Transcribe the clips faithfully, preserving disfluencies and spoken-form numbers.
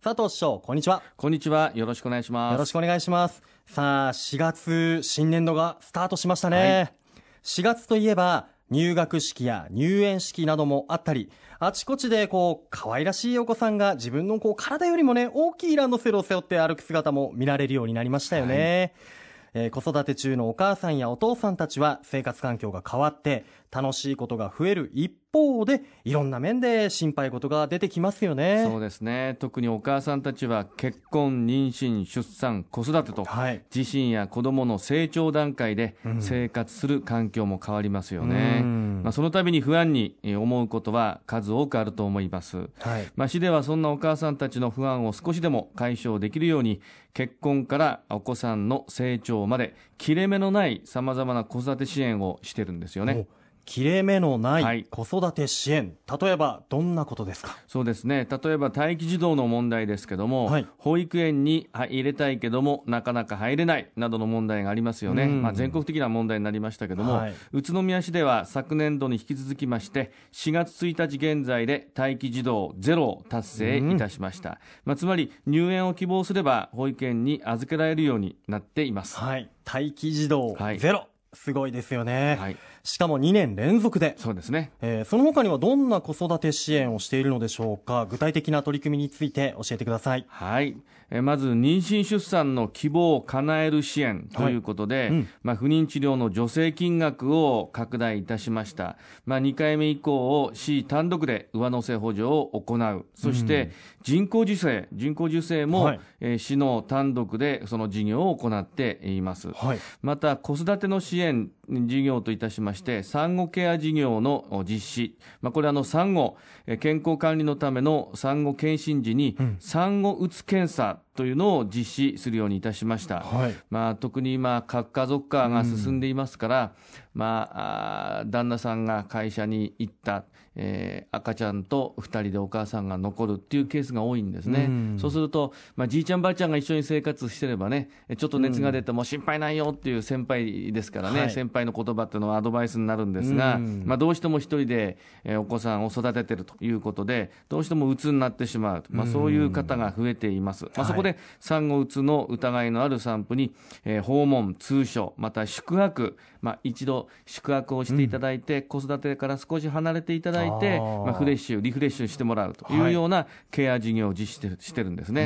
佐藤師匠、こんにちは。 こんにちは。よろしくお願いします。 よろしくお願いします。さあ、しがつ、新年度がスタートしましたね。はい、しがつといえば、入学式や入園式などもあったり、あちこちでこう、可愛らしいお子さんが自分のこう体よりもね、大きいランドセルを背負って歩く姿も見られるようになりましたよね。はい、えー、子育て中のお母さんやお父さんたちは生活環境が変わって楽しいことが増える一方で、いろんな面で心配事が出てきますよね。 そうですね。特にお母さんたちは結婚、妊娠、出産、子育てと、はい、自身や子供の成長段階で生活する環境も変わりますよね。うん、まあ、その度に不安に思うことは数多くあると思います。はい、まあ、市ではそんなお母さんたちの不安を少しでも解消できるように、結婚からお子さんの成長まで切れ目のないさまざまな子育て支援をしてるんですよね。 切れ目のない子育て支援、はい、例えばどんなことですか？ そうですね。例えば待機児童の問題ですけども、はい、保育園に入れたいけどもなかなか入れないなどの問題がありますよね。まあ、全国的な問題になりましたけども、はい、宇都宮市では昨年度に引き続きましてしがつついたち現在で待機児童ゼロを達成いたしました。まあ、つまり入園を希望すれば保育園に預けられるようになっています。 はい、待機児童ゼロ、はい、すごいですよね。はい、しかもにねん連続で。 そうですね。 えー、その他にはどんな子育て支援をしているのでしょうか？具体的な取り組みについて教えてください。 はい。えー、まず妊娠出産の希望を叶える支援ということで、はい、うん、まあ、不妊治療の助成金額を拡大いたしました。まあ、にかいめ以降を市単独で上乗せ補助を行う。そして人工授精、人工授精も、はい、えー、市の単独でその事業を行っています。はい、また子育ての支援事業といたしまして産後ケア事業の実施、まあ、これはあの産後健康管理のための産後検診時に産後うつ検査というのを実施するようにいたしました。はい、まあ、特に今核家族化が進んでいますから、うん、まあ、あ旦那さんが会社に行った、えー、赤ちゃんとふたりでお母さんが残るっていうケースが多いんですね。うん、そうすると、まあ、じいちゃんばあちゃんが一緒に生活してればね、ちょっと熱が出ても心配ないよっていう先輩ですからね、はい、先輩の言葉っていうのはアドバイスになるんですが、うん、まあ、どうしても一人で、えー、お子さんを育ててるということでどうしてもうつになってしまう、まあ、そういう方が増えています。まあ、そこで産後うつの疑いのある産婦に、えー、訪問、通所、また宿泊、まあ、一度宿泊をしていただいて、うん、子育てから少し離れていただいて、あ、まあ、フレッシュ、リフレッシュしてもらうというようなケア事業を実施してる、してるんですね。うん、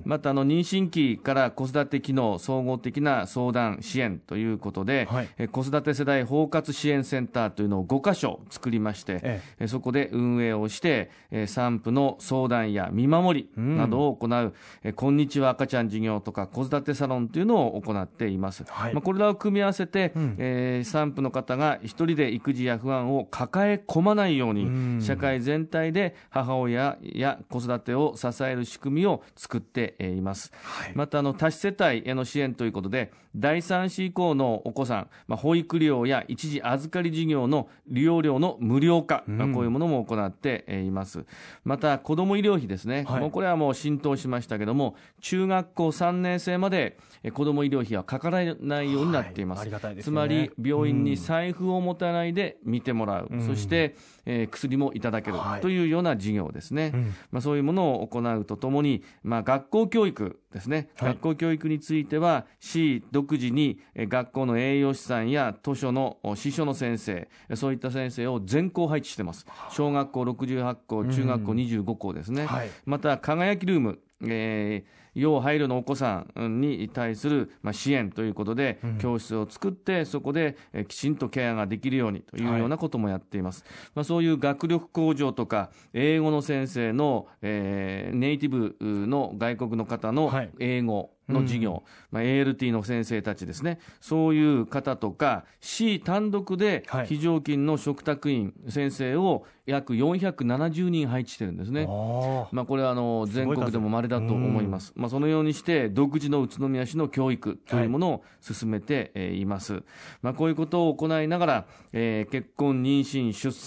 またあの妊娠期から子育て機能総合的な相談支援ということで、はい、えー、子育て世代包括支援センターというのをごかしょ作りまして、ええ、そこで運営をして、えー、産婦の相談や見守りなどを行う、うん、えー、こんにちは赤ちゃん事業とか子育てサロンというのを行っています。はい、まあ、これらを組み合わせて、うん、えー、産婦の方が一人で育児や不安を抱え込まないように、うん、社会全体で母親や子育てを支える仕組みを作っています。はい、またあの多子世帯への支援ということでだいさん子以降のお子さん、まあ、保育料や一時預かり事業の利用料の無料化、うん、まあ、こういうものも行っています。また子ども医療費ですね、はい、もうこれはもう浸透しましたけども中学校さんねん生まで子ども医療費はかからないようになっています。はい、ありがたいですね。つまり病院に財布を持たないで見てもらう、うん、そして、えー、薬もいただけるというような事業ですね。はい、まあ、そういうものを行うとともに、まあ、学校教育ですね、はい、学校教育については市独自に学校の栄養士さんや図書の司書の先生、そういった先生を全校配置しています。小学校ろくじゅうはちこう、中学校にじゅうごこうですね。はい、また輝きルーム、えー要配慮のお子さんに対する支援ということで、うん、教室を作ってそこできちんとケアができるようにというようなこともやっています。はい、まあ、そういう学力向上とか英語の先生の、えー、ネイティブの外国の方の英語の授業、うん、まあ、エーエルティー の先生たちですね、そういう方とか市単独で非常勤の嘱託員先生を約よんひゃくななじゅうにん配置してるんですね。あ、まあ、これはあの全国でも稀だと思います。まあ、そのようにして独自の宇都宮市の教育というものを進めています。はい、まあ、こういうことを行いながら、えー、結婚、妊娠、出産、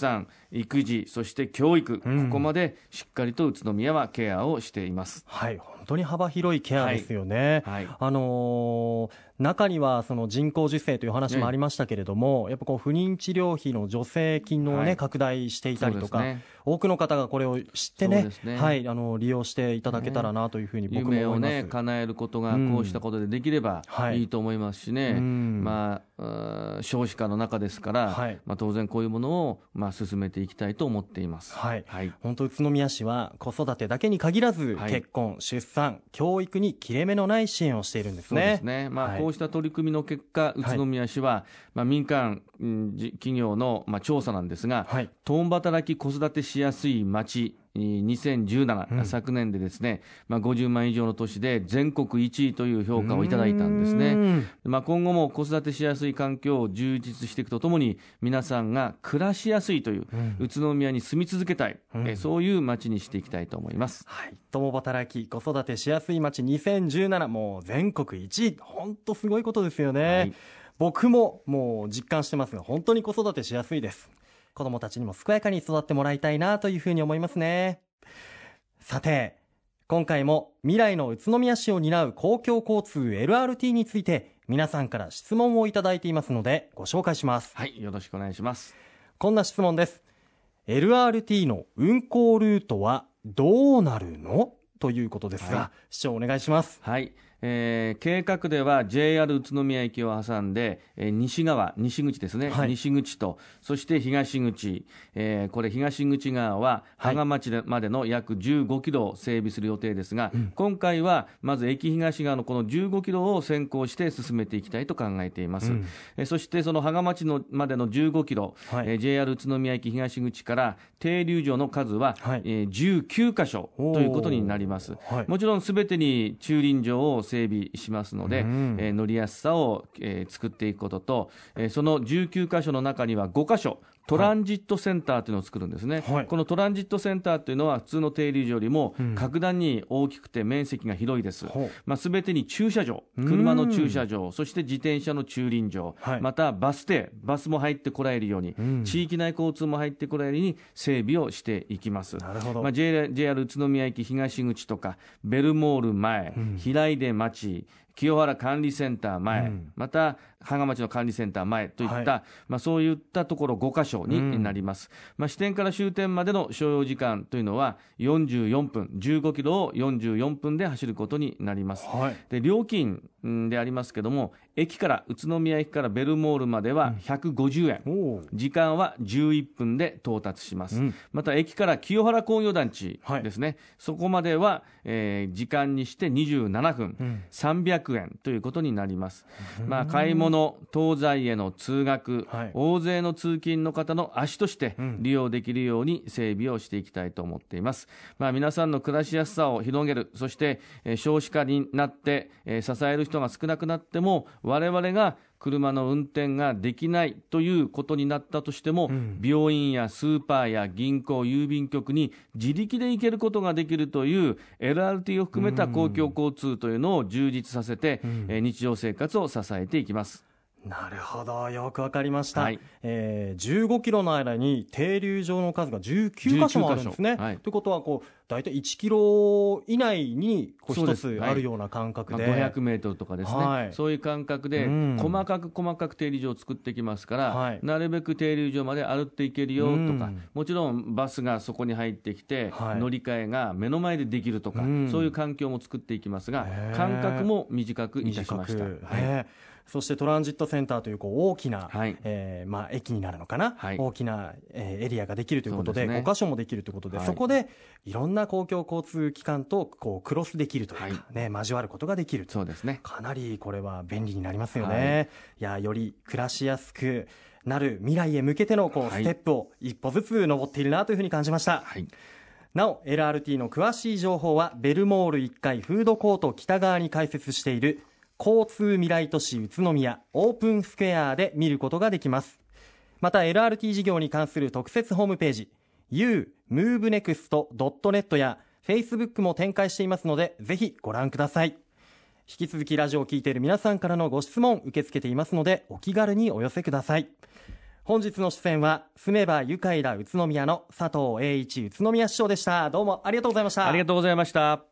育児、そして教育、 うん、 ここまでしっかりと宇都宮はケアをしています。 はい、本当に幅広いケアですよね。 はいはい、 あのー、中にはその人工授精という話もありましたけれども、やっぱこう不妊治療費の助成金の、ね、はい、拡大していたりとか、ね、多くの方がこれを知って ね, ね、はい、あの利用していただけたらなというふうに僕も思います。 夢を、ね、叶えることがこうしたことでできればいいと思いますしね、うん、まあ、少子化の中ですから、はい、まあ、当然こういうものを、まあ、進めていきたいと思っています。 はいはい、本当宇都宮市は子育てだけに限らず、はい、結婚、出産、教育に切れ目のない支援をしているんですね。 そうですね、まあ、はい、こうした取り組みの結果、宇都宮市は、はい、まあ、民間、うん、企業の、まあ、調査なんですが、はい、共働き子育てしやすい町にせんじゅうなな、うん、昨年でですね、まあ、ごじゅうまん以上の都市で全国いちいという評価をいただいたんですね。まあ、今後も子育てしやすい環境を充実していくとともに、皆さんが暮らしやすいという、うん、宇都宮に住み続けたい、うん、えそういう町にしていきたいと思います。 はい、共働き子育てしやすい町にせんじゅうなな、もう全国いちい、本当すごいことですよね。はい、僕ももう実感してますが、本当に子育てしやすいです。子どもたちにも健やかに育ってもらいたいなというふうに思いますね。さて、今回も未来の宇都宮市を担う公共交通 エルアールティー について皆さんから質問をいただいていますのでご紹介します。 はい、よろしくお願いします。 こんな質問です。 エルアールティー の運行ルートはどうなるのということですが、はい、市長お願いします。 はい、えー、計画では ジェイアール 宇都宮駅を挟んで、えー、西側、西口ですね、はい、西口と、そして東口、えー、これ東口側は芳賀町までの約じゅうごキロを整備する予定ですが、はい、今回はまず駅東側のこのじゅうごキロを先行して進めていきたいと考えています。うん、えー、そしてその芳賀町のまでのじゅうごキロ、はい、えー、ジェイアール 宇都宮駅東口から停留所の数は、はい、えー、じゅうきゅうかしょということになります。はい、もちろんすべてに駐輪場を整備しますので、うん、えー、乗りやすさを、えー、作っていくことと、えー、そのじゅうきゅうかしょの中にはごかしょトランジットセンターというのを作るんですね。はい、このトランジットセンターというのは普通の停留所よりも格段に大きくて面積が広いです。うん、まあ、全てに駐車場、車の駐車場、そして自転車の駐輪場、はい、またバス停、バスも入ってこられるように、うん、地域内交通も入ってこられるように整備をしていきます。なるほど。まあ、ジェイアール 宇都宮駅東口とかベルモール前、うん、平出町、清原管理センター前、うん、また芳賀町の管理センター前といった、はい、まあ、そういったところごかしょになります。うん、まあ、支店から終点までの所要時間というのはよんじゅうよんぷん、じゅうごキロをよんじゅうよんぷんで走ることになります。はい、で料金でありますけども、駅から宇都宮駅からベルモールまではひゃくごじゅうえん、うん、時間はじゅういっぷんで到達します。うん、また駅から清原工業団地ですね、はい、そこまでは、えー、時間にしてにじゅうななふん、うん、さんびゃくえんということになります。まあ、買い物、東西への通学、はい、大勢の通勤の方の足として利用できるように整備をしていきたいと思っています。まあ、皆さんの暮らしやすさを広げる、そして、えー、少子化になって、えー、支える人が少なくなっても我々が車の運転ができないということになったとしても、うん、病院やスーパーや銀行、郵便局に自力で行けることができるという エルアールティー を含めた公共交通というのを充実させて、うん、えー、日常生活を支えていきます。 なるほど、よくわかりました。はい、えー、じゅうごキロの間に停留場の数がじゅうきゅうかしょもあるんですね。はい、ということはこう大体いちキロ以内にこう一つあるような感覚で、 まあ、ごひゃくメートルとかですね、はい、そういう感覚で細かく細かく停留場を作っていきますから、はい、なるべく停留場まで歩っていけるよとか、もちろんバスがそこに入ってきて、はい、乗り換えが目の前でできるとか、そういう環境も作っていきますが、間隔も短くいたしました。はい、 そしてトランジットセンターというこう大きな、はい、えーまあ、駅になるのかな、はい、大きな、えー、エリアができるということ で, で、ね、ごかしょもできるということで、はい、そこでいろんな公共交通機関とこうクロスできるというか、はいね、交わることができると。 そうですね、 かなりこれは便利になりますよね。はい、いや、より暮らしやすくなる未来へ向けてのこうステップを一歩ずつ登っているなというふうに感じました。はい、なお エルアールティー の詳しい情報はベルモールいっかいフードコート北側に開設している交通未来都市宇都宮オープンスクエアで見ることができます。また エルアールティー 事業に関する特設ホームページ ユームーブネクストドットネット や Facebook も展開していますので、ぜひご覧ください。引き続きラジオを聞いている皆さんからのご質問受け付けていますので、お気軽にお寄せください。 本日の出演は住めば愉快だ宇都宮の佐藤栄一宇都宮市長でした。どうもありがとうございました。 ありがとうございました。